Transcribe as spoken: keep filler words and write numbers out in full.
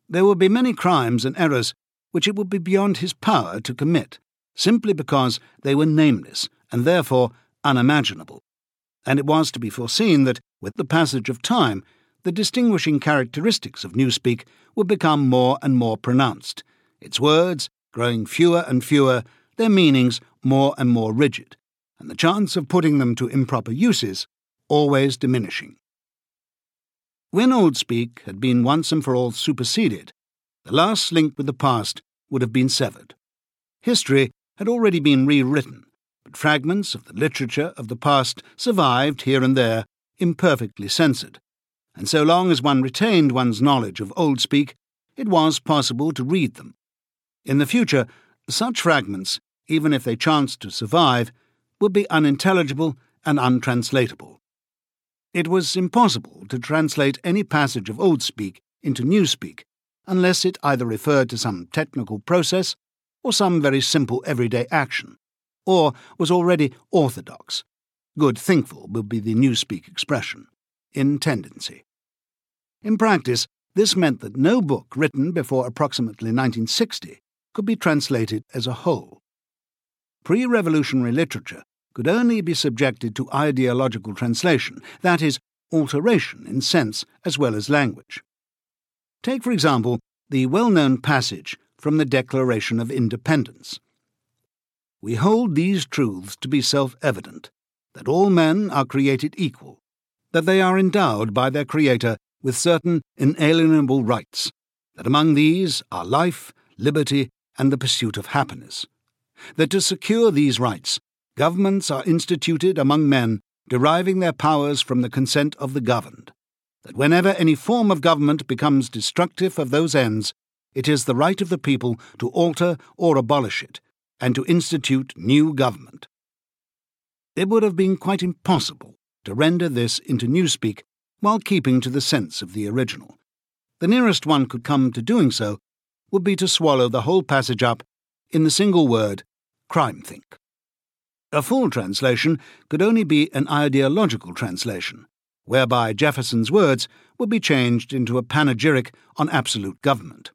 There would be many crimes and errors which it would be beyond his power to commit, simply because they were nameless and therefore unimaginable. And it was to be foreseen that, with the passage of time, the distinguishing characteristics of Newspeak would become more and more pronounced, its words growing fewer and fewer, their meanings more and more rigid, and the chance of putting them to improper uses always diminishing. When Oldspeak had been once and for all superseded, the last link with the past would have been severed. History had already been rewritten, but fragments of the literature of the past survived here and there, imperfectly censored, and so long as one retained one's knowledge of Oldspeak, it was possible to read them. In the future, such fragments, even if they chanced to survive, would be unintelligible and untranslatable. It was impossible to translate any passage of Oldspeak into Newspeak unless it either referred to some technical process or some very simple everyday action, or was already orthodox. Good thinkful would be the Newspeak expression, in tendency. In practice, this meant that no book written before approximately nineteen sixty could be translated as a whole. Pre-revolutionary literature could only be subjected to ideological translation, that is, alteration in sense as well as language. Take, for example, the well-known passage from the Declaration of Independence. We hold these truths to be self-evident, that all men are created equal, that they are endowed by their Creator with certain inalienable rights, that among these are life, liberty, and the pursuit of happiness, that to secure these rights, governments are instituted among men deriving their powers from the consent of the governed, that whenever any form of government becomes destructive of those ends, it is the right of the people to alter or abolish it, and to institute new government. It would have been quite impossible to render this into Newspeak while keeping to the sense of the original. The nearest one could come to doing so would be to swallow the whole passage up in the single word, crime-think. A full translation could only be an ideological translation, whereby Jefferson's words would be changed into a panegyric on absolute government.